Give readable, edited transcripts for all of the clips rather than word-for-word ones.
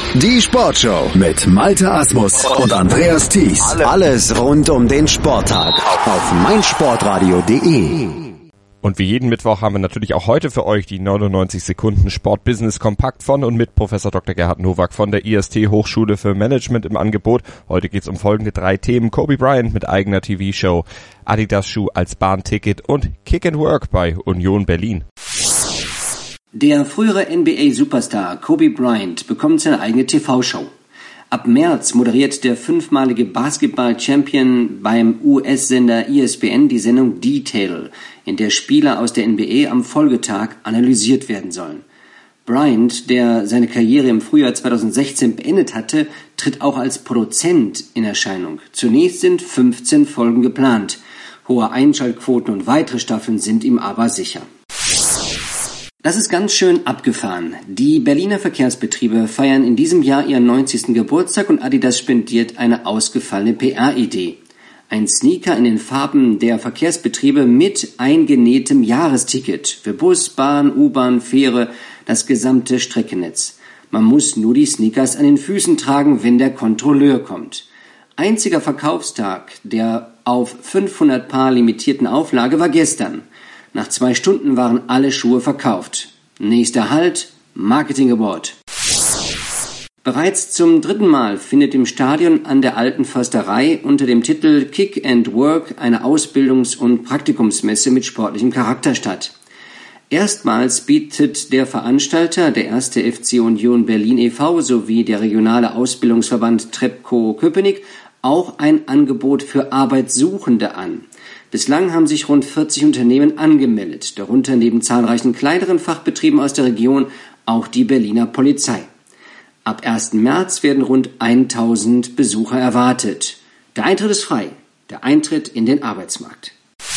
Die Sportshow mit Malte Asmus und Andreas Thies. Alles rund um den Sporttag auf meinsportradio.de. Und wie jeden Mittwoch haben wir natürlich auch heute für euch die 99 Sekunden Sportbusiness Kompakt von und mit Professor Dr. Gerhard Nowak von der IST Hochschule für Management im Angebot. Heute geht es um folgende 3 Themen: Kobe Bryant mit eigener TV-Show, Adidas Schuh als Bahnticket und Kick and Work bei Union Berlin. Der frühere NBA-Superstar Kobe Bryant bekommt seine eigene TV-Show. Ab März moderiert der 5-malige Basketball-Champion beim US-Sender ESPN die Sendung Detail, in der Spieler aus der NBA am Folgetag analysiert werden sollen. Bryant, der seine Karriere im Frühjahr 2016 beendet hatte, tritt auch als Produzent in Erscheinung. Zunächst sind 15 Folgen geplant. Hohe Einschaltquoten und weitere Staffeln sind ihm aber sicher. Das ist ganz schön abgefahren. Die Berliner Verkehrsbetriebe feiern in diesem Jahr ihren 90. Geburtstag und Adidas spendiert eine ausgefallene PR-Idee. Ein Sneaker in den Farben der Verkehrsbetriebe mit eingenähtem Jahresticket für Bus, Bahn, U-Bahn, Fähre, das gesamte Streckennetz. Man muss nur die Sneakers an den Füßen tragen, wenn der Kontrolleur kommt. Einziger Verkaufstag der auf 500 Paar limitierten Auflage war gestern. Nach 2 Stunden waren alle Schuhe verkauft. Nächster Halt, Marketing Award. Bereits zum 3. Mal findet im Stadion an der Alten Försterei unter dem Titel Kick and Work eine Ausbildungs- und Praktikumsmesse mit sportlichem Charakter statt. Erstmals bietet der Veranstalter, der 1. FC Union Berlin e.V. sowie der regionale Ausbildungsverband Treptow-Köpenick, auch ein Angebot für Arbeitssuchende an. Bislang haben sich rund 40 Unternehmen angemeldet, darunter neben zahlreichen kleineren Fachbetrieben aus der Region auch die Berliner Polizei. Ab 1. März werden rund 1000 Besucher erwartet. Der Eintritt ist frei, der Eintritt in den Arbeitsmarkt.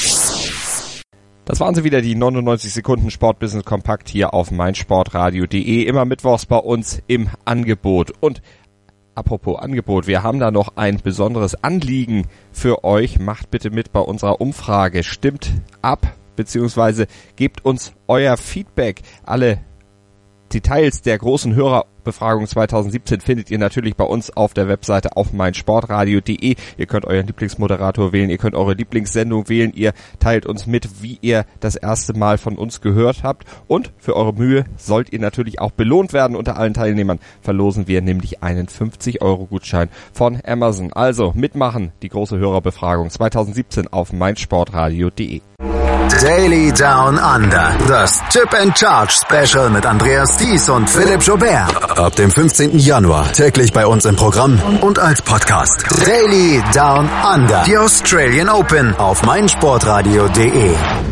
Das waren sie wieder, die 99 Sekunden Sportbusiness Kompakt hier auf meinsportradio.de, immer mittwochs bei uns im Angebot. Und apropos Angebot, wir haben da noch ein besonderes Anliegen für euch. Macht bitte mit bei unserer Umfrage. Stimmt ab, beziehungsweise gebt uns euer Feedback. Alle Details der großen Hörerbefragung 2017 findet ihr natürlich bei uns auf der Webseite auf meinsportradio.de. Ihr könnt euren Lieblingsmoderator wählen, ihr könnt eure Lieblingssendung wählen, ihr teilt uns mit, wie ihr das erste Mal von uns gehört habt. Und für eure Mühe sollt ihr natürlich auch belohnt werden. Unter allen Teilnehmern verlosen wir nämlich einen 50-Euro-Gutschein von Amazon. Also mitmachen, die große Hörerbefragung 2017 auf meinsportradio.de. Daily Down Under. Das Chip and Charge Special mit Andreas Thies und Philipp Joubert. Ab dem 15. Januar täglich bei uns im Programm und als Podcast. Daily Down Under. Die Australian Open auf meinsportradio.de.